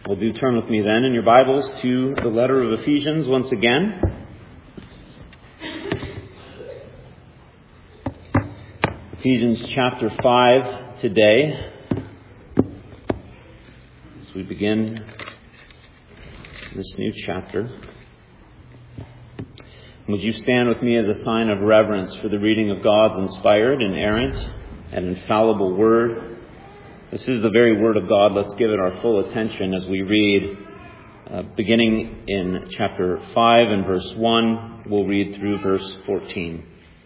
Well, do turn with me then in your Bibles to the letter of Ephesians once again. Ephesians chapter 5 today, as we begin this new chapter. Would you stand with me as a sign of reverence for the reading of God's inspired, inerrant, and infallible Word? This is the very Word of God. Let's give it our full attention as we read, beginning in chapter 5 and verse 1. We'll read through verse 14.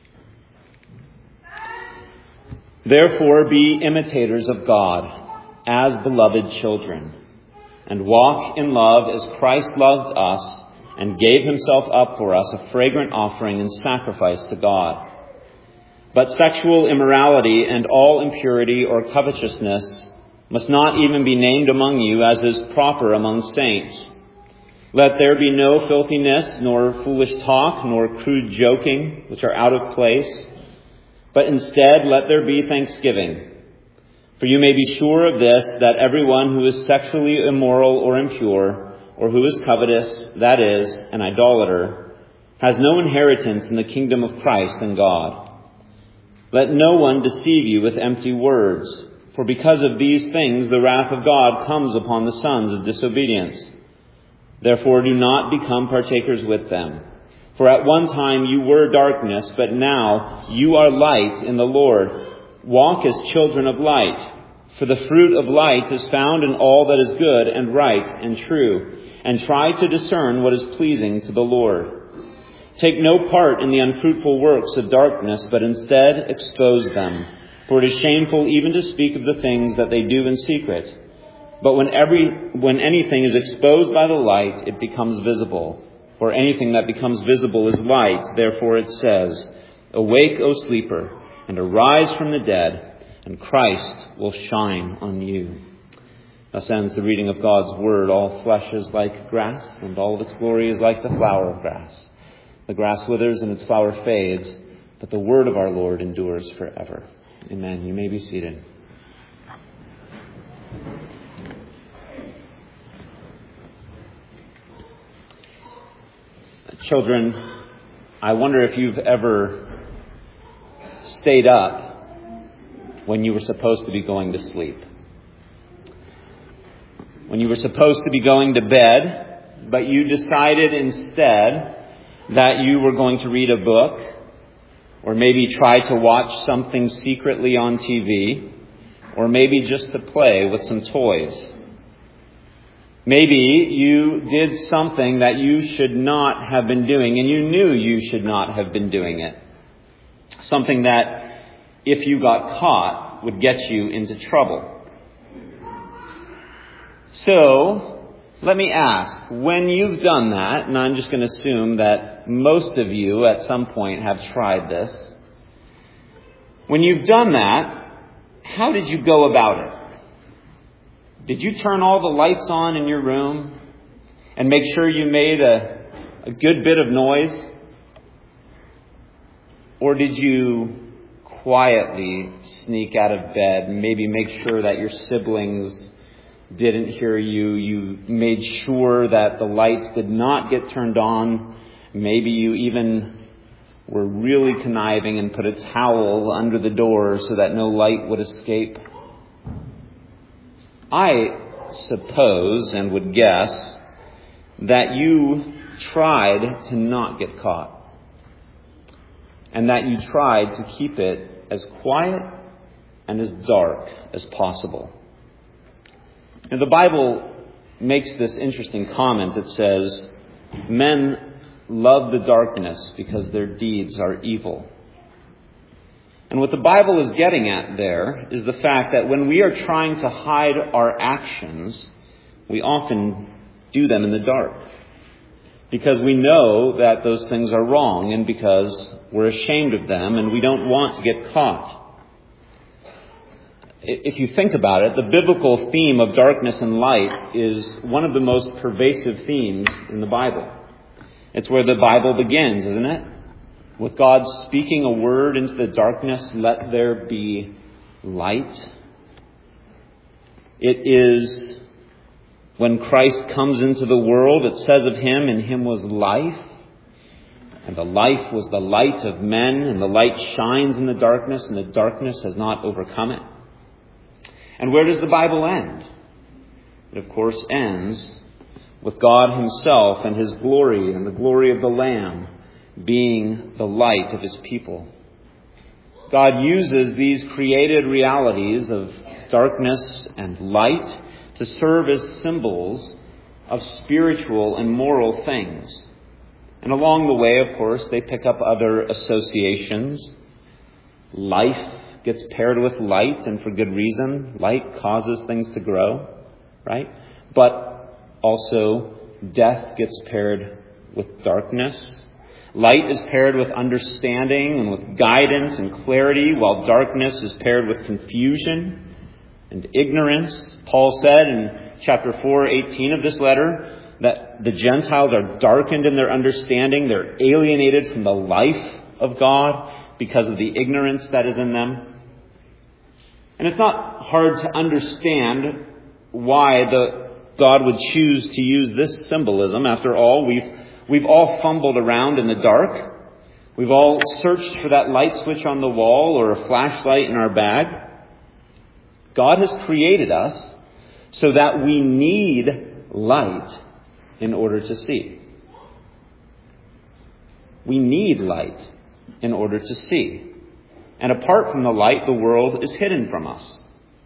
Therefore, be imitators of God as beloved children, and walk in love as Christ loved us and gave himself up for us, a fragrant offering and sacrifice to God. But sexual immorality and all impurity or covetousness must not even be named among you, as is proper among saints. Let there be no filthiness, nor foolish talk, nor crude joking, which are out of place. But instead, let there be thanksgiving. For you may be sure of this, that everyone who is sexually immoral or impure, or who is covetous, that is, an idolater, has no inheritance in the kingdom of Christ and God. Let no one deceive you with empty words, for because of these things the wrath of God comes upon the sons of disobedience. Therefore do not become partakers with them. For at one time you were darkness, but now you are light in the Lord. Walk as children of light. For the fruit of light is found in all that is good and right and true, and try to discern what is pleasing to the Lord. Take no part in the unfruitful works of darkness, but instead expose them. For it is shameful even to speak of the things that they do in secret. But when anything is exposed by the light, it becomes visible. For anything that becomes visible is light. Therefore it says, "Awake, O sleeper, and arise from the dead, and Christ will shine on you." Thus ends the reading of God's word. All flesh is like grass, and all of its glory is like the flower of grass. The grass withers and its flower fades, but the word of our Lord endures forever. Amen. You may be seated. Children, I wonder if you've ever stayed up when you were supposed to be going to sleep. When you were supposed to be going to bed, but you decided instead that you were going to read a book, or maybe try to watch something secretly on TV, or maybe just to play with some toys. Maybe you did something that you should not have been doing, and you knew you should not have been doing it. Something that, if you got caught, would get you into trouble. So, let me ask, when you've done that, and I'm just going to assume that most of you at some point have tried this, when you've done that, how did you go about it? Did you turn all the lights on in your room and make sure you made a good bit of noise? Or did you quietly sneak out of bed and maybe make sure that your siblings didn't hear you? You made sure that the lights did not get turned on. Maybe you even were really conniving and put a towel under the door so that no light would escape. I suppose and would guess that you tried to not get caught, and that you tried to keep it as quiet and as dark as possible. Now, the Bible makes this interesting comment that says, "Men love the darkness because their deeds are evil." And what the Bible is getting at there is the fact that when we are trying to hide our actions, we often do them in the dark. Because we know that those things are wrong, and because we're ashamed of them and we don't want to get caught. If you think about it, the biblical theme of darkness and light is one of the most pervasive themes in the Bible. It's where the Bible begins, isn't it? With God speaking a word into the darkness, "Let there be light." It is When Christ comes into the world, it says of him, in him was life, and the life was the light of men, and the light shines in the darkness, and the darkness has not overcome it. And where does the Bible end? It, of course, ends with God himself and his glory and the glory of the Lamb being the light of his people. God uses these created realities of darkness and light to serve as symbols of spiritual and moral things. And along the way, of course, they pick up other associations. Life gets paired with light, and for good reason. Light causes things to grow, right? But also, death gets paired with darkness. Light is paired with understanding and with guidance and clarity, while darkness is paired with confusion and ignorance. Paul said in chapter 4:18 of this letter that the Gentiles are darkened in their understanding. They're alienated from the life of God because of the ignorance that is in them. And it's not hard to understand why God would choose to use this symbolism. After all, we've all fumbled around in the dark. We've all searched for that light switch on the wall or a flashlight in our bag. God has created us so that we need light in order to see. We need light in order to see. And apart from the light, the world is hidden from us.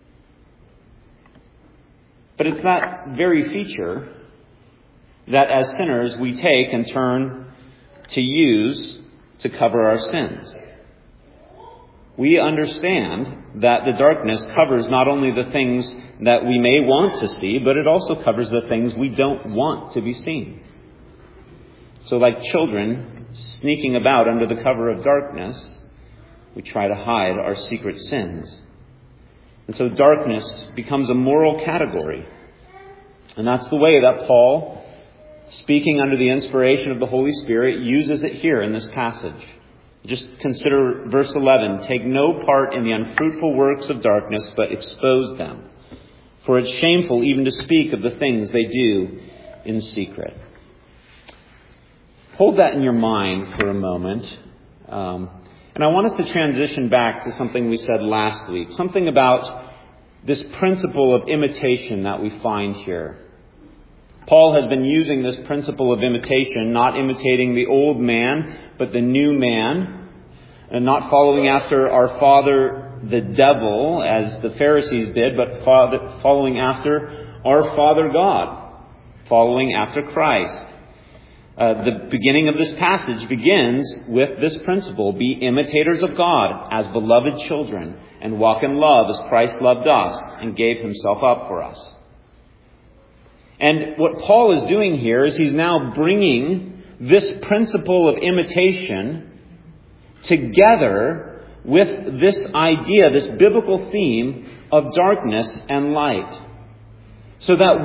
But it's that very feature that as sinners we take and turn to use to cover our sins. We understand that the darkness covers not only the things that we may want to see, but it also covers the things we don't want to be seen. So like children sneaking about under the cover of darkness, we try to hide our secret sins. And so darkness becomes a moral category. And that's the way that Paul, speaking under the inspiration of the Holy Spirit, uses it here in this passage. Just consider verse 11. Take no part in the unfruitful works of darkness, but expose them. For it's shameful even to speak of the things they do in secret. Hold that in your mind for a moment. And I want us to transition back to something we said last week. Something about this principle of imitation that we find here. Paul has been using this principle of imitation, not imitating the old man, but the new man, and not following after our father, the devil, as the Pharisees did, but following after our Father God, following after Christ. The beginning of this passage begins with this principle: be imitators of God as beloved children, and walk in love as Christ loved us and gave himself up for us. And what Paul is doing here is he's now bringing this principle of imitation together with this idea, this biblical theme of darkness and light. So that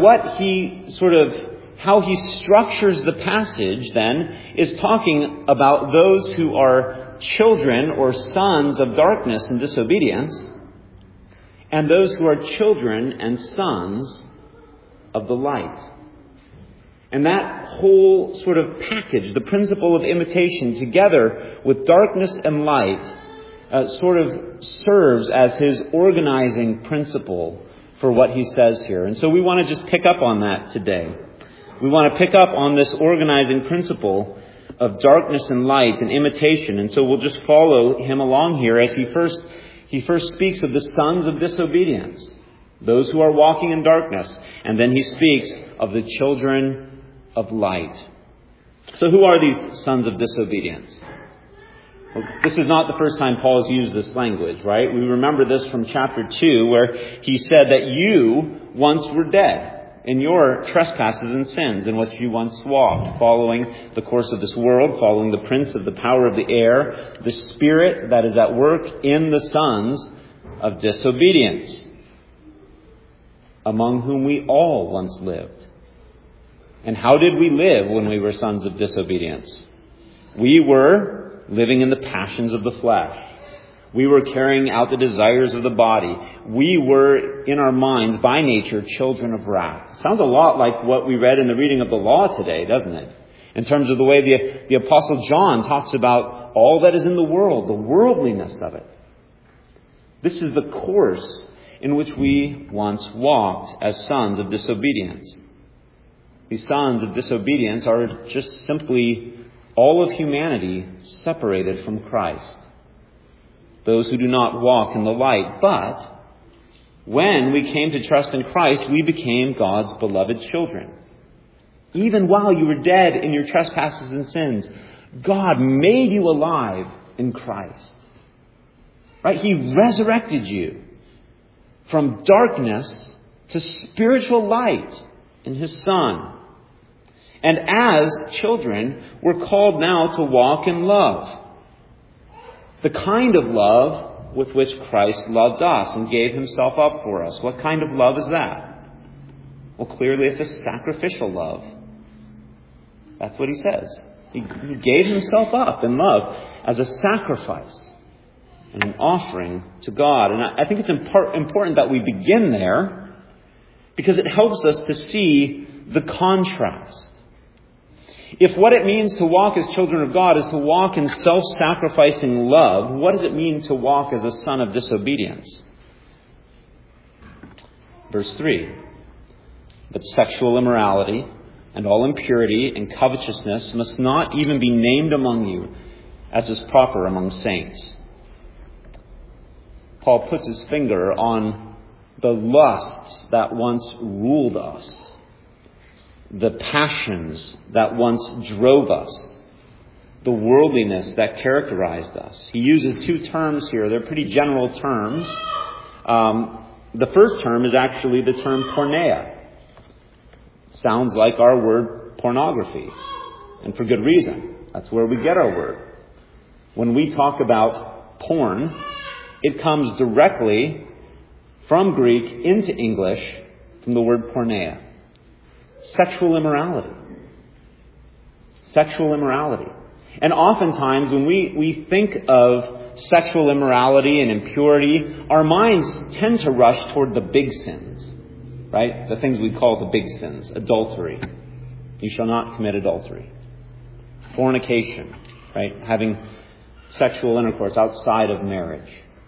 how he structures the passage then is talking about those who are children or sons of darkness and disobedience, and those who are children and sons of the light. And that whole sort of package, the principle of imitation, together with darkness and light, sort of serves as his organizing principle for what he says here. And so we want to just pick up on that today. We want to pick up on this organizing principle of darkness and light and imitation. And so we'll just follow him along here as he first speaks of the sons of disobedience, those who are walking in darkness. And then he speaks of the children of light. So who are these sons of disobedience? Well, this is not the first time Paul has used this language, right? We remember this from chapter 2, where he said that you once were dead in your trespasses and sins in which you once walked, following the course of this world, following the prince of the power of the air, the spirit that is at work in the sons of disobedience, among whom we all once lived. And how did we live when we were sons of disobedience? We were living in the passions of the flesh. We were carrying out the desires of the body. We were, in our minds, by nature, children of wrath. Sounds a lot like what we read in the reading of the law today, doesn't it? In terms of the way the Apostle John talks about all that is in the world, the worldliness of it. This is the course in which we once walked as sons of disobedience. These sons of disobedience are just simply all of humanity separated from Christ. Those who do not walk in the light. But when we came to trust in Christ, we became God's beloved children. Even while you were dead in your trespasses and sins, God made you alive in Christ. Right? He resurrected you from darkness to spiritual light in His Son. And as children, we're called now to walk in love. The kind of love with which Christ loved us and gave Himself up for us. What kind of love is that? Well, clearly it's a sacrificial love. That's what He says. He gave Himself up in love as a sacrifice and an offering to God. And I think it's important that we begin there because it helps us to see the contrast. If what it means to walk as children of God is to walk in self-sacrificing love, what does it mean to walk as a son of disobedience? Verse 3. But sexual immorality and all impurity and covetousness must not even be named among you, as is proper among saints. Paul puts his finger on the lusts that once ruled us. The passions that once drove us, the worldliness that characterized us. He uses two terms here. They're pretty general terms. The first term is actually the term porneia. Sounds like our word pornography, and for good reason. That's where we get our word. When we talk about porn, it comes directly from Greek into English from the word porneia. Sexual immorality. Sexual immorality. And oftentimes when we think of sexual immorality and impurity, our minds tend to rush toward the big sins. Right? The things we call the big sins. Adultery. You shall not commit adultery. Fornication. Right? Having sexual intercourse outside of marriage.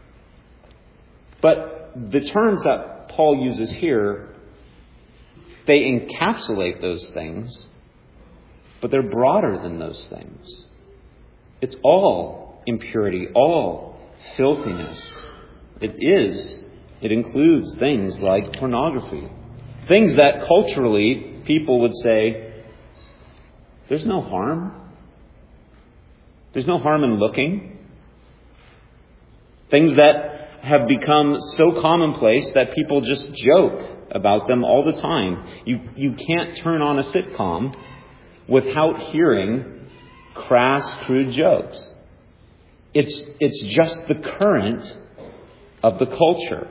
But the terms that Paul uses here, they encapsulate those things, but they're broader than those things. It's all impurity, all filthiness. It includes things like pornography. Things that culturally people would say, there's no harm. There's no harm in looking. Things that have become so commonplace that people just joke about them all the time. You can't turn on a sitcom without hearing crass, crude jokes. It's just the current of the culture.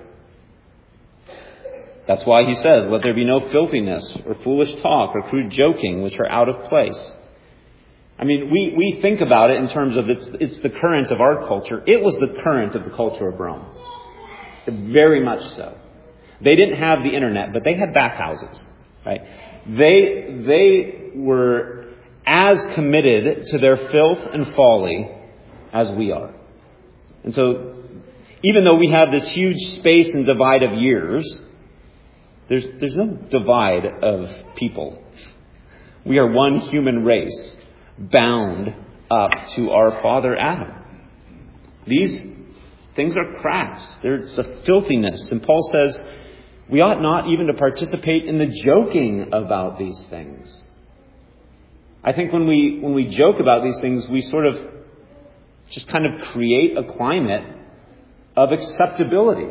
That's why he says, let there be no filthiness or foolish talk or crude joking, which are out of place. I mean, we think about it in terms of it's the current of our culture. It was the current of the culture of Rome. Very much so. They didn't have the internet, but they had bathhouses, right? They were as committed to their filth and folly as we are. And so, even though we have this huge space and divide of years, there's no divide of people. We are one human race, bound up to our father Adam. These things are crass. There's a filthiness. And Paul says we ought not even to participate in the joking about these things. I think when we joke about these things, we sort of just kind of create a climate of acceptability.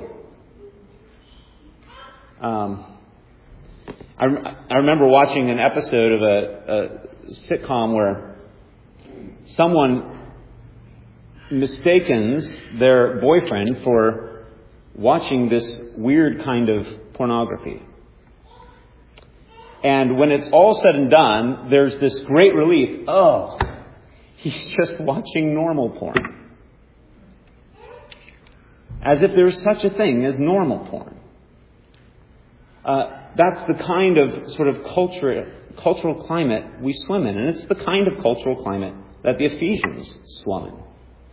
I remember watching an episode of a sitcom where someone mistakens their boyfriend for watching this weird kind of pornography. And when it's all said and done, there's this great relief. Oh, he's just watching normal porn. as if there is such a thing as normal porn. That's the kind of sort of cultural climate we swim in, and it's the kind of cultural climate that the Ephesians swum in.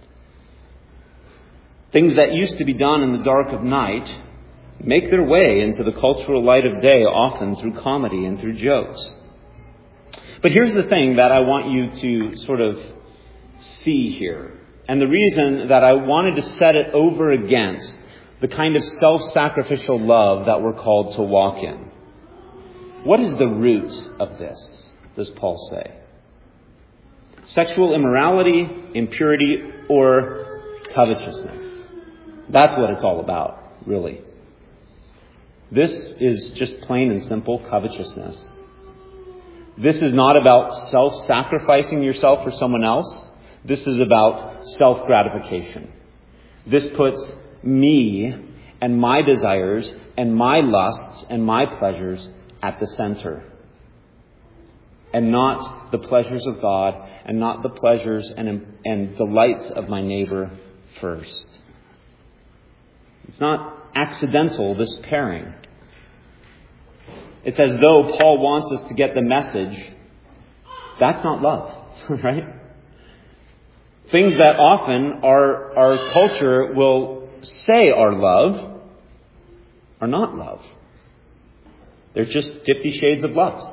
Things that used to be done in the dark of night make their way into the cultural light of day, often through comedy and through jokes. But here's the thing that I want you to sort of see here. And the reason that I wanted to set it over against the kind of self-sacrificial love that we're called to walk in. What is the root of this, does Paul say? Sexual immorality, impurity, or covetousness? That's what it's all about, really. This is just plain and simple covetousness. This is not about self-sacrificing yourself for someone else. This is about self-gratification. This puts me and my desires and my lusts and my pleasures at the center. And not the pleasures of God and not the pleasures and delights of my neighbor first. It's not accidental, this pairing. It's as though Paul wants us to get the message. That's not love, right? Things that often our culture will say are love are not love. They're just 50 shades of lust.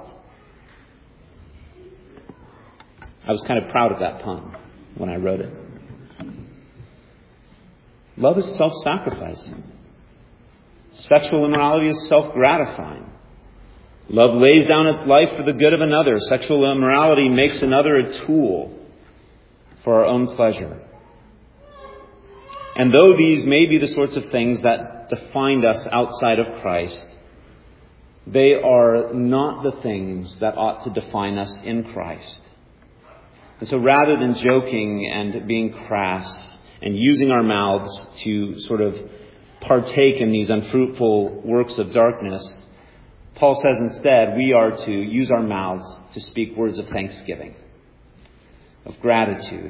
I was kind of proud of that pun when I wrote it. Love is self-sacrificing. Sexual immorality is self-gratifying. Love lays down its life for the good of another. Sexual immorality makes another a tool for our own pleasure. And though these may be the sorts of things that define us outside of Christ, they are not the things that ought to define us in Christ. And so rather than joking and being crass and using our mouths to sort of partake in these unfruitful works of darkness, Paul says instead we are to use our mouths to speak words of thanksgiving, of gratitude.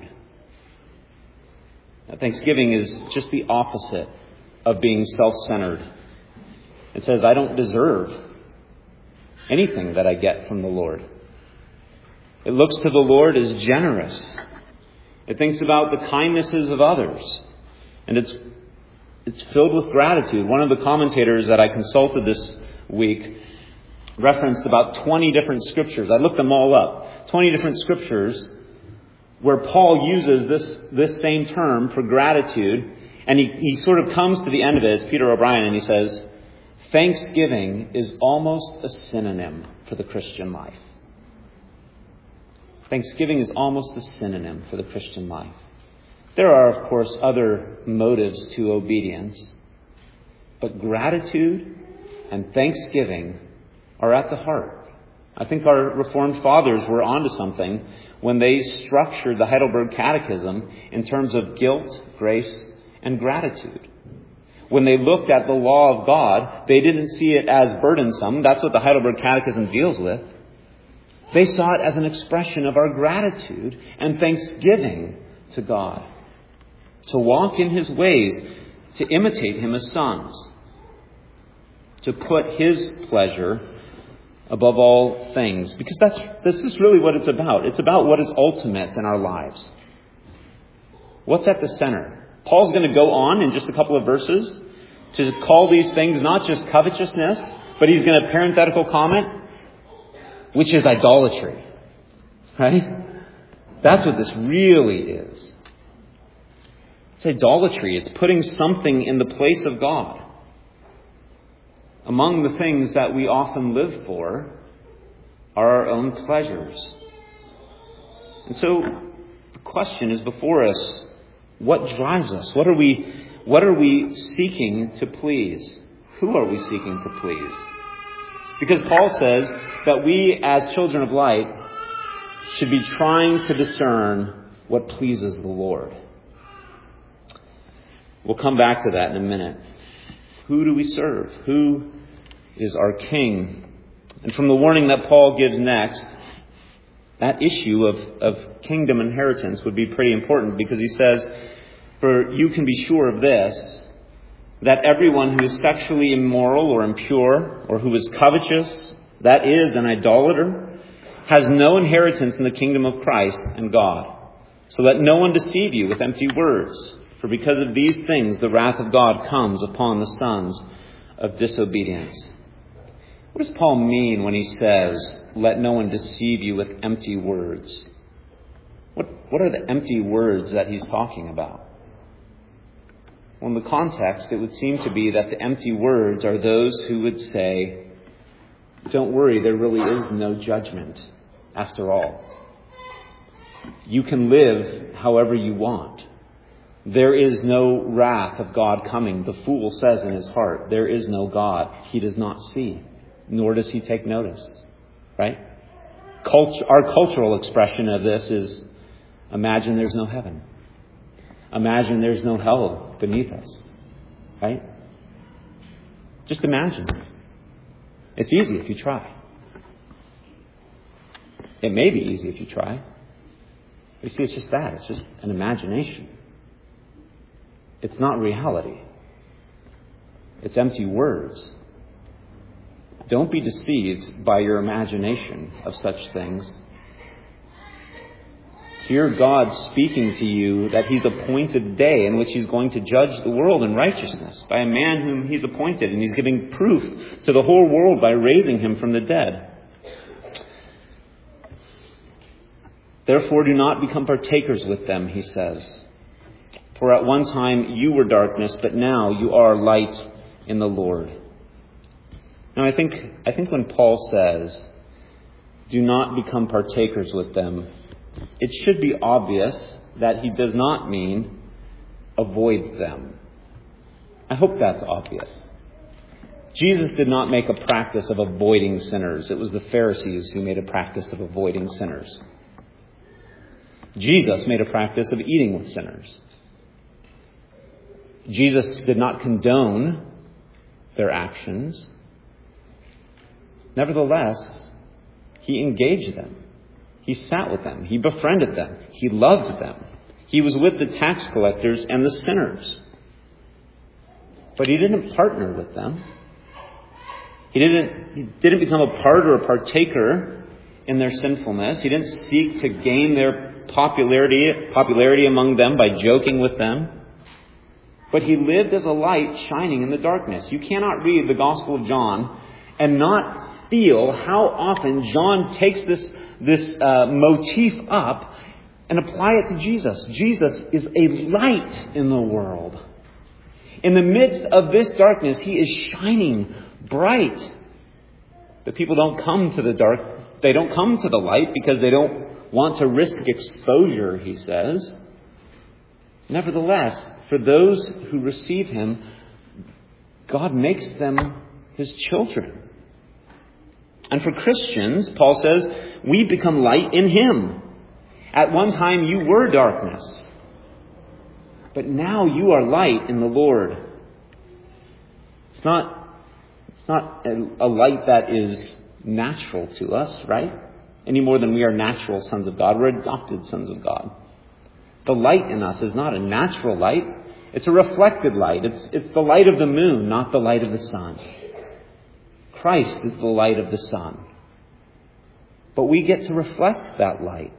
Now, thanksgiving is just the opposite of being self-centered. It says, I don't deserve anything that I get from the Lord. It looks to the Lord as generous. It thinks about the kindnesses of others. And it's filled with gratitude. One of the commentators that I consulted this week referenced about 20 different scriptures. I looked them all up. 20 different scriptures where Paul uses this same term for gratitude. And he sort of comes to the end of it. It's Peter O'Brien, and he says, thanksgiving is almost a synonym for the Christian life. Thanksgiving is almost a synonym for the Christian life. There are, of course, other motives to obedience, but gratitude and thanksgiving are at the heart. I think our Reformed fathers were onto something when they structured the Heidelberg Catechism in terms of guilt, grace, and gratitude. When they looked at the law of God, they didn't see it as burdensome. That's what the Heidelberg Catechism deals with. They saw it as an expression of our gratitude and thanksgiving to God. To walk in His ways, to imitate Him as sons. To put His pleasure above all things. Because this is really what it's about. It's about what is ultimate in our lives. What's at the center? Paul's going to go on in just a couple of verses to call these things not just covetousness, but he's going to parenthetical comment, which is idolatry. Right? That's what this really is. It's idolatry. It's putting something in the place of God. Among the things that we often live for are our own pleasures. And so the question is before us, what drives us? What are we seeking to please? Who are we seeking to please? Because Paul says that we as children of light should be trying to discern what pleases the Lord. We'll come back to that in a minute. Who do we serve? Who is our King? And from the warning that Paul gives next, that issue of kingdom inheritance would be pretty important, because he says, for you can be sure of this, that everyone who is sexually immoral or impure, or who is covetous, that is, an idolater, has no inheritance in the kingdom of Christ and God. So let no one deceive you with empty words, for because of these things the wrath of God comes upon the sons of disobedience. What does Paul mean when he says, let no one deceive you with empty words? What are the empty words that he's talking about? Well, in the context, it would seem to be that the empty words are those who would say, don't worry, there really is no judgment after all. You can live however you want. There is no wrath of God coming. The fool says in his heart, there is no God. He does not see, nor does he take notice. Right? Our cultural expression of this is, imagine there's no heaven. Imagine there's no hell beneath us. Right? Just imagine. It's easy if you try. It may be easy if you try. You see, it's just that. It's just an imagination. It's not reality. It's empty words. Don't be deceived by your imagination of such things. Hear God speaking to you that He's appointed a day in which He's going to judge the world in righteousness by a man whom He's appointed, and He's giving proof to the whole world by raising Him from the dead. Therefore, do not become partakers with them, he says. For at one time you were darkness, but now you are light in the Lord. Now, I think when Paul says, do not become partakers with them, it should be obvious that he does not mean avoid them. I hope that's obvious. Jesus did not make a practice of avoiding sinners. It was the Pharisees who made a practice of avoiding sinners. Jesus made a practice of eating with sinners. Jesus did not condone their actions. Nevertheless, He engaged them. He sat with them. He befriended them. He loved them. He was with the tax collectors and the sinners. But He didn't partner with them. He didn't become a part or a partaker in their sinfulness. He didn't seek to gain their popularity among them by joking with them. But He lived as a light shining in the darkness. You cannot read the Gospel of John and not feel how often John takes this motif up and apply it to Jesus. Jesus is a light in the world. In the midst of this darkness, He is shining bright. The people don't come to the dark. They don't come to the light because they don't want to risk exposure, he says. Nevertheless, for those who receive Him, God makes them His children. And for Christians, Paul says, we become light in Him. At one time you were darkness, but now you are light in the Lord. It's not a light that is natural to us, right? Any more than we are natural sons of God. We're adopted sons of God. The light in us is not a natural light. It's a reflected light. It's the light of the moon, not the light of the sun. Christ is the light of the sun. But we get to reflect that light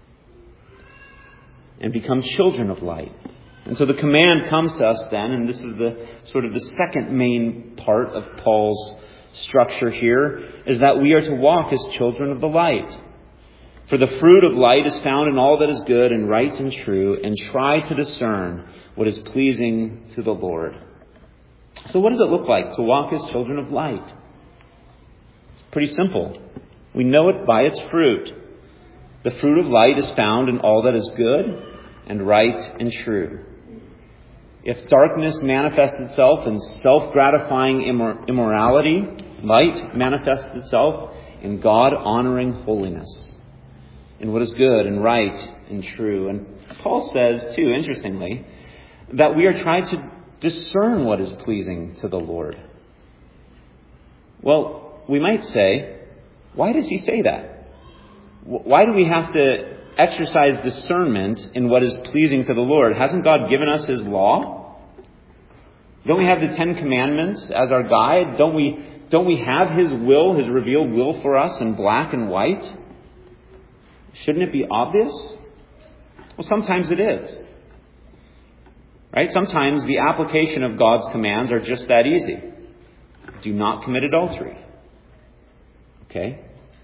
and become children of light. And so the command comes to us then, and this is the sort of the second main part of Paul's structure here, is that we are to walk as children of the light. For the fruit of light is found in all that is good and right and true, and try to discern what is pleasing to the Lord. So what does it look like to walk as children of light? It's pretty simple. We know it by its fruit. The fruit of light is found in all that is good and right and true. If darkness manifests itself in self-gratifying immorality, light manifests itself in God-honoring holiness, in what is good and right and true. And Paul says, too, interestingly, that we are trying to discern what is pleasing to the Lord. Well, we might say, why does he say that? Why do we have to exercise discernment in what is pleasing to the Lord? Hasn't God given us His law? Don't we have the Ten Commandments as our guide? Don't we have His will, His revealed will for us in black and white? Shouldn't it be obvious? Well, sometimes it is. Right? Sometimes the application of God's commands are just that easy. Do not commit adultery. Okay?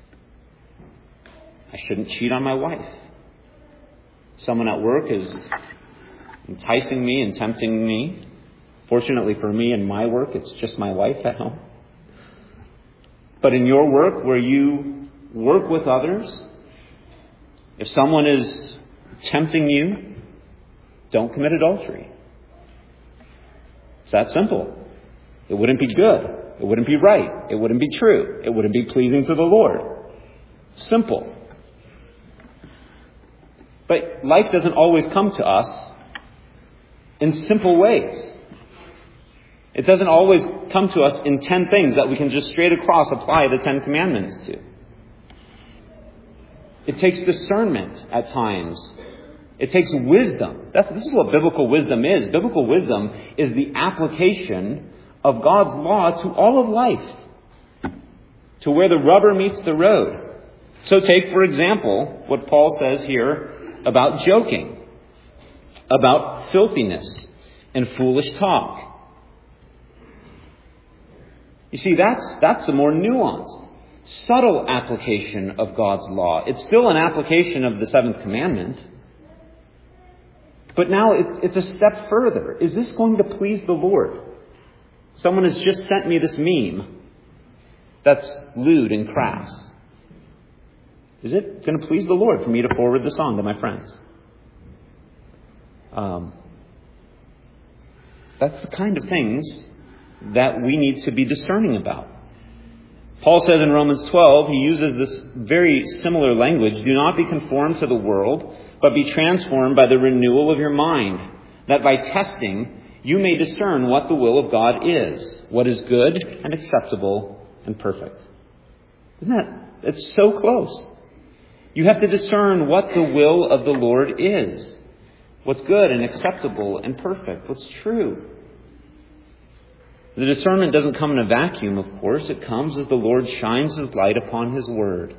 I shouldn't cheat on my wife. Someone at work is enticing me and tempting me. Fortunately for me in my work, it's just my wife at home. But in your work, where you work with others, if someone is tempting you, don't commit adultery. It's that simple. It wouldn't be good. It wouldn't be right. It wouldn't be true. It wouldn't be pleasing to the Lord. Simple. But life doesn't always come to us in simple ways. It doesn't always come to us in 10 things that we can just straight across apply the 10 Commandments to. It takes discernment at times. It takes wisdom. This is what biblical wisdom is. Biblical wisdom is the application of God's law to all of life, to where the rubber meets the road. So take, for example, what Paul says here about joking, about filthiness and foolish talk. You see, that's a more nuanced, subtle application of God's law. It's still an application of the seventh commandment. But now it's a step further. Is this going to please the Lord? Someone has just sent me this meme that's lewd and crass. Is it going to please the Lord for me to forward this on to my friends? That's the kind of things that we need to be discerning about. Paul says in Romans 12, he uses this very similar language. Do not be conformed to the world, but be transformed by the renewal of your mind, that by testing you may discern what the will of God is, what is good and acceptable and perfect. It's so close. You have to discern what the will of the Lord is, what's good and acceptable and perfect, what's true. The discernment doesn't come in a vacuum, of course. It comes as the Lord shines His light upon His Word,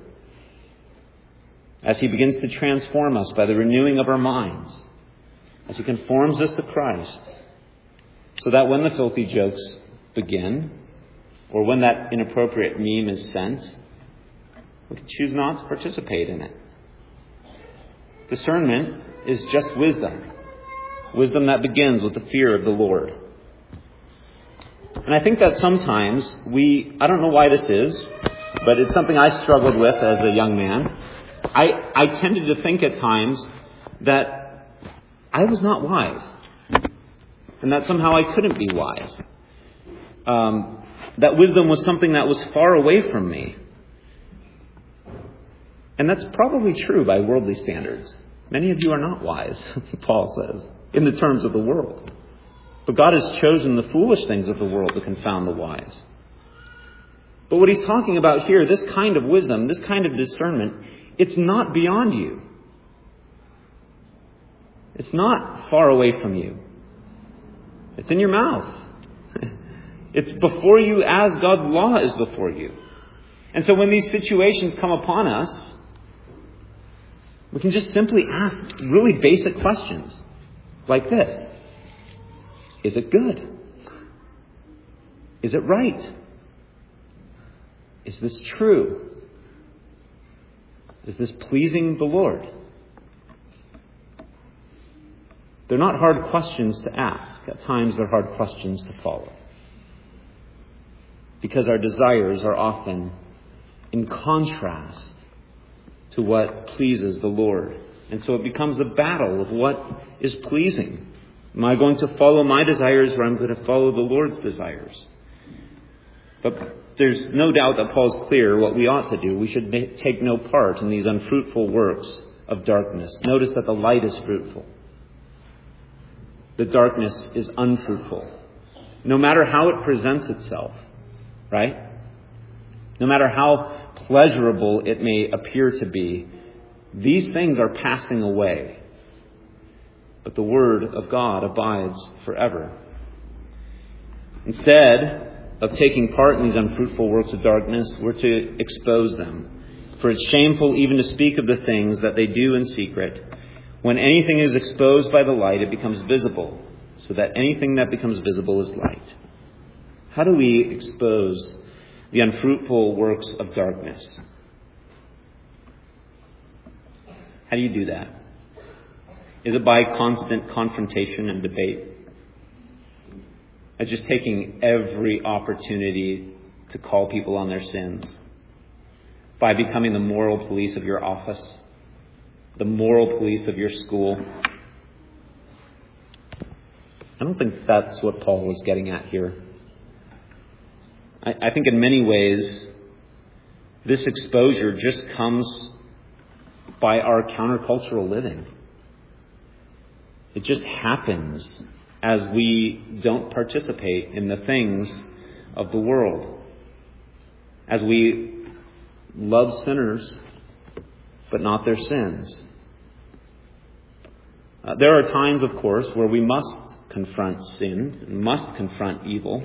as He begins to transform us by the renewing of our minds, as He conforms us to Christ, so that when the filthy jokes begin, or when that inappropriate meme is sent, we can choose not to participate in it. Discernment is just wisdom. Wisdom that begins with the fear of the Lord. And I think that sometimes I don't know why this is, but it's something I struggled with as a young man. I tended to think at times that I was not wise, and that somehow I couldn't be wise. That wisdom was something that was far away from me. And that's probably true by worldly standards. Many of you are not wise, Paul says, in the terms of the world. But God has chosen the foolish things of the world to confound the wise. But what he's talking about here, this kind of wisdom, this kind of discernment, it's not beyond you. It's not far away from you. It's in your mouth. It's before you as God's law is before you. And so when these situations come upon us, we can just simply ask really basic questions like this. Is it good? Is it right? Is this true? Is this pleasing the Lord? They're not hard questions to ask. At times they're hard questions to follow. Because our desires are often in contrast to what pleases the Lord. And so it becomes a battle of what is pleasing. Am I going to follow my desires, or am I going to follow the Lord's desires? But there's no doubt that Paul's clear what we ought to do. We should take no part in these unfruitful works of darkness. Notice that the light is fruitful. The darkness is unfruitful. No matter how it presents itself, right? No matter how pleasurable it may appear to be, these things are passing away. But the Word of God abides forever. Instead of taking part in these unfruitful works of darkness, we're to expose them. For it's shameful even to speak of the things that they do in secret. When anything is exposed by the light, it becomes visible, so that anything that becomes visible is light. How do we expose the unfruitful works of darkness? How do you do that? Is it by constant confrontation and debate? It's just taking every opportunity to call people on their sins? By becoming the moral police of your office? The moral police of your school? I don't think that's what Paul was getting at here. I think in many ways, this exposure just comes by our countercultural living. It just happens as we don't participate in the things of the world. As we love sinners, but not their sins. There are times, of course, where we must confront sin, must confront evil.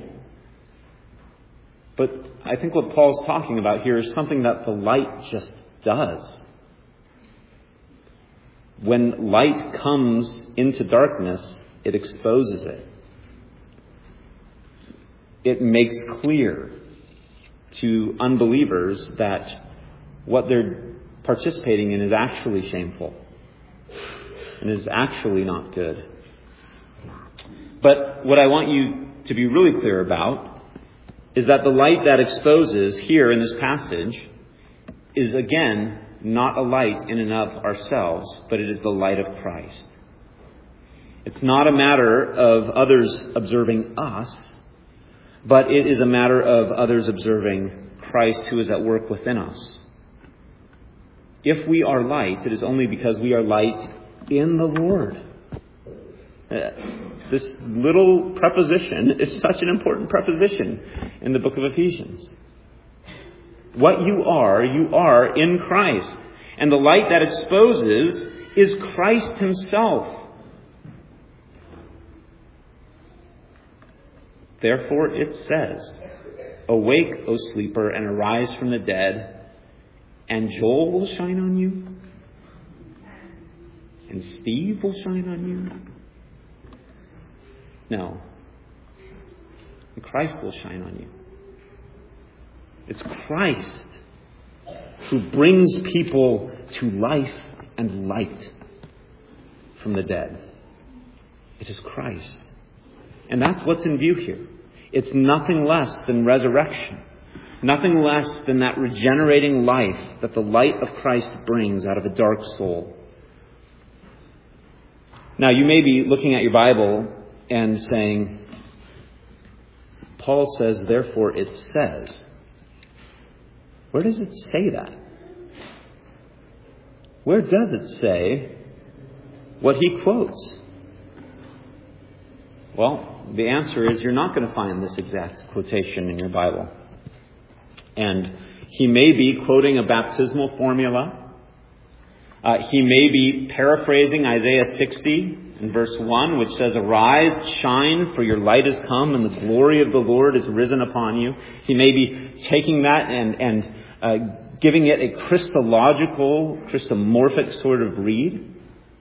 But I think what Paul's talking about here is something that the light just does. When light comes into darkness, it exposes it. It makes clear to unbelievers that what they're participating in is actually shameful and is actually not good. But what I want you to be really clear about is that the light that exposes here in this passage is, again, not a light in and of ourselves, but it is the light of Christ. It's not a matter of others observing us, but it is a matter of others observing Christ who is at work within us. If we are light, it is only because we are light in the Lord. This little preposition is such an important preposition in the book of Ephesians. What you are in Christ. And the light that exposes is Christ himself. Therefore it says, "Awake, O sleeper, and arise from the dead, and Joel will shine on you, and Steve will shine on you." No. Christ will shine on you. It's Christ who brings people to life and light from the dead. It is Christ. And that's what's in view here. It's nothing less than resurrection. Nothing less than that regenerating life that the light of Christ brings out of a dark soul. Now, you may be looking at your Bible and saying, Paul says, therefore it says. Where does it say that? Where does it say what he quotes? Well, the answer is you're not going to find this exact quotation in your Bible. And he may be quoting a baptismal formula. He may be paraphrasing Isaiah 60 in verse 1, which says, "Arise, shine, for your light has come, and the glory of the Lord is risen upon you." He may be taking that and giving it a Christomorphic sort of read.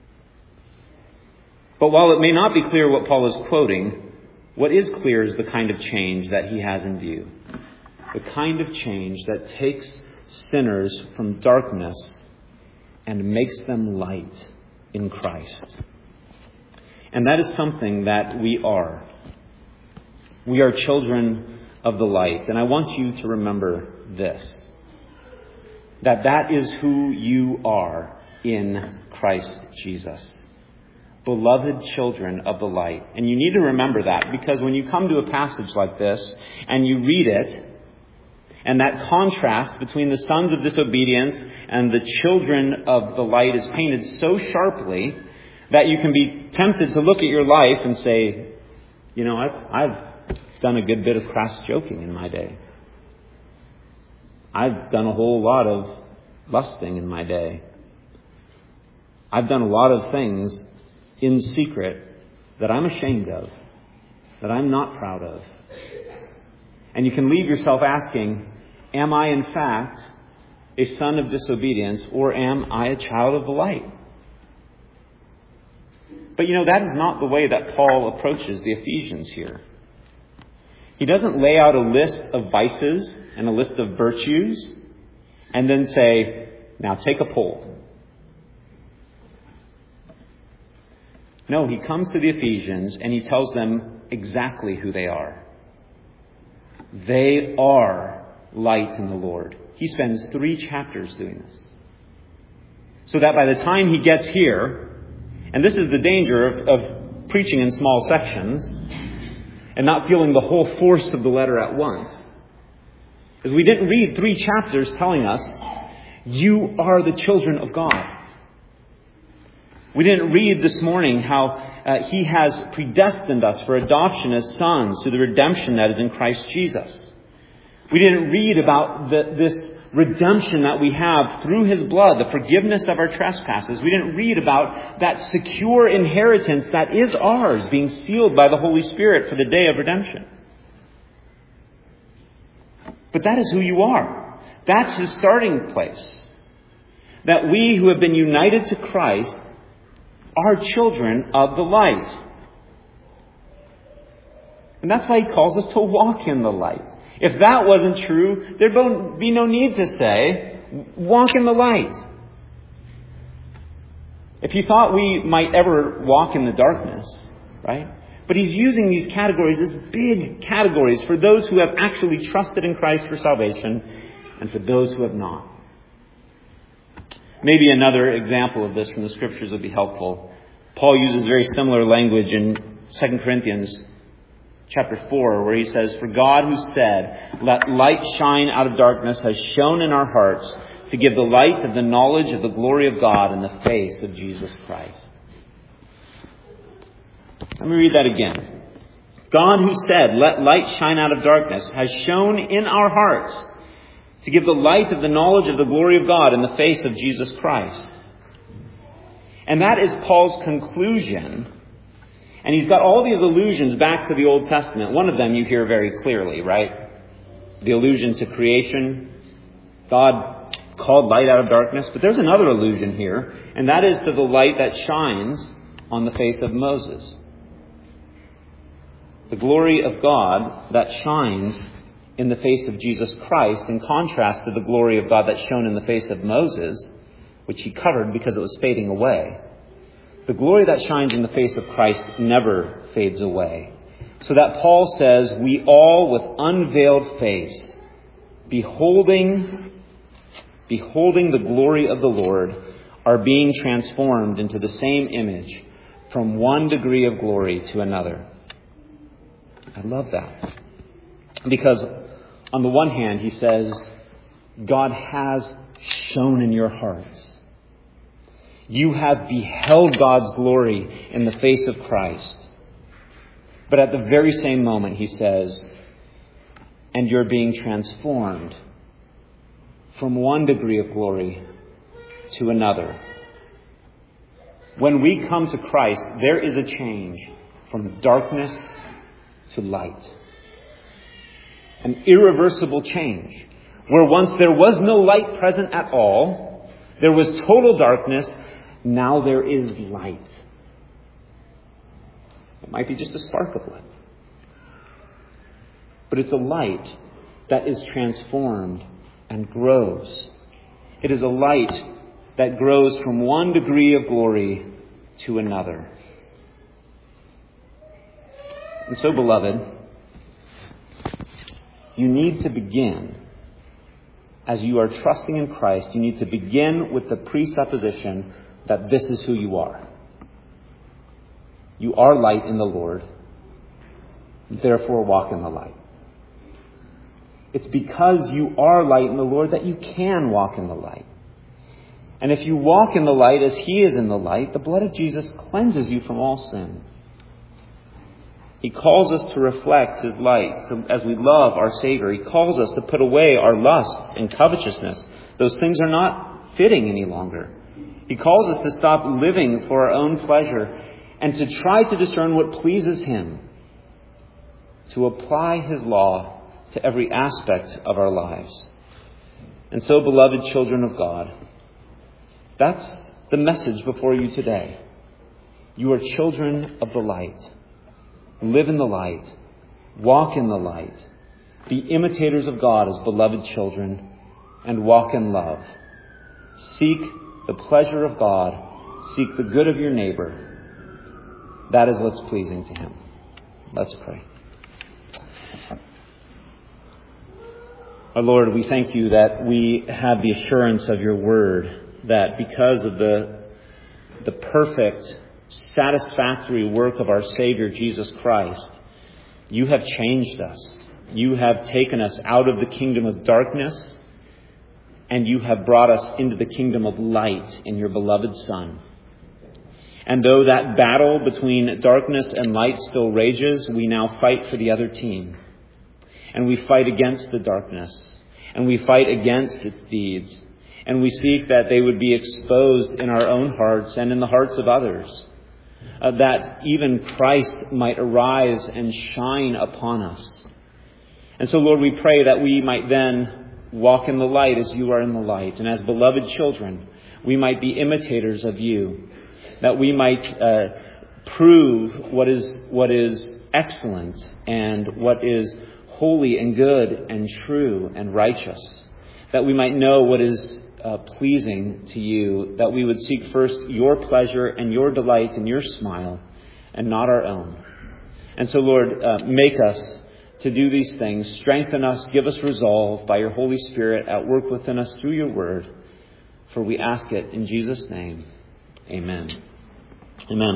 But while it may not be clear what Paul is quoting, what is clear is the kind of change that he has in view. The kind of change that takes sinners from darkness and makes them light in Christ. And that is something that we are. We are children of the light. And I want you to remember this. That is who you are in Christ Jesus. Beloved children of the light. And you need to remember that, because when you come to a passage like this and you read it, and that contrast between the sons of disobedience and the children of the light is painted so sharply that you can be tempted to look at your life and say, you know, I've done a good bit of crass joking in my day. I've done a whole lot of lusting in my day. I've done a lot of things in secret that I'm ashamed of, that I'm not proud of. And you can leave yourself asking, am I in fact a son of disobedience, or am I a child of the light? But that is not the way that Paul approaches the Ephesians here. He doesn't lay out a list of vices and a list of virtues and then say, now take a poll. No, he comes to the Ephesians and he tells them exactly who they are. They are light in the Lord. He spends 3 chapters doing this. So that by the time he gets here, and this is the danger of preaching in small sections and not feeling the whole force of the letter at once, is we didn't read 3 chapters telling us, you are the children of God. We didn't read this morning how he has predestined us for adoption as sons through the redemption that is in Christ Jesus. We didn't read about this redemption that we have through his blood, the forgiveness of our trespasses. We didn't read about that secure inheritance that is ours, being sealed by the Holy Spirit for the day of redemption. But that is who you are. That's his starting place. That we who have been united to Christ are children of the light. And that's why he calls us to walk in the light. If that wasn't true, there'd be no need to say, walk in the light. If you thought we might ever walk in the darkness, right? But he's using these categories as big categories for those who have actually trusted in Christ for salvation and for those who have not. Maybe another example of this from the Scriptures would be helpful. Paul uses very similar language in 2 Corinthians chapter 4, where he says, for God who said, let light shine out of darkness, has shone in our hearts to give the light of the knowledge of the glory of God in the face of Jesus Christ. Let me read that again. God who said, let light shine out of darkness, has shone in our hearts to give the light of the knowledge of the glory of God in the face of Jesus Christ. And that is Paul's conclusion. And he's got all these allusions back to the Old Testament. One of them you hear very clearly, right? The allusion to creation. God called light out of darkness. But there's another allusion here, and that is to the light that shines on the face of Moses. The glory of God that shines in the face of Jesus Christ, in contrast to the glory of God that shone in the face of Moses, which he covered because it was fading away. The glory that shines in the face of Christ never fades away. So that Paul says, we all with unveiled face, beholding the glory of the Lord, are being transformed into the same image from one degree of glory to another. I love that. Because on the one hand, he says, God has shone in your hearts. You have beheld God's glory in the face of Christ. But at the very same moment, he says, and you're being transformed from one degree of glory to another. When we come to Christ, there is a change from darkness to light. An irreversible change. Where once there was no light present at all, there was total darkness. Now there is light. It might be just a spark of light. But it's a light that is transformed and grows. It is a light that grows from one degree of glory to another. And so, beloved, you need to begin, as you are trusting in Christ, you need to begin with the presupposition that this is who you are. You are light in the Lord. Therefore, walk in the light. It's because you are light in the Lord that you can walk in the light. And if you walk in the light as He is in the light, the blood of Jesus cleanses you from all sin. He calls us to reflect His light. So as we love our Savior, He calls us to put away our lusts and covetousness. Those things are not fitting any longer. He calls us to stop living for our own pleasure and to try to discern what pleases Him, to apply His law to every aspect of our lives. And so, beloved children of God, that's the message before you today. You are children of the light. Live in the light. Walk in the light. Be imitators of God as beloved children and walk in love. Seek the pleasure of God. Seek the good of your neighbor. That is what's pleasing to Him. Let's pray. Our Lord, we thank you that we have the assurance of your word, that because of the perfect, satisfactory work of our Savior, Jesus Christ, you have changed us. You have taken us out of the kingdom of darkness, and you have brought us into the kingdom of light in your beloved Son. And though that battle between darkness and light still rages, we now fight for the other team. And we fight against the darkness. And we fight against its deeds. And we seek that they would be exposed in our own hearts and in the hearts of others. That even Christ might arise and shine upon us. And so, Lord, we pray that we might then walk in the light as you are in the light. And as beloved children, we might be imitators of you. That we might prove what is excellent and what is holy and good and true and righteous. That we might know what is pleasing to you. That we would seek first your pleasure and your delight and your smile and not our own. And so, Lord, make us to do these things. Strengthen us. Give us resolve by your Holy Spirit at work within us through your word. For we ask it in Jesus' name. Amen. Amen.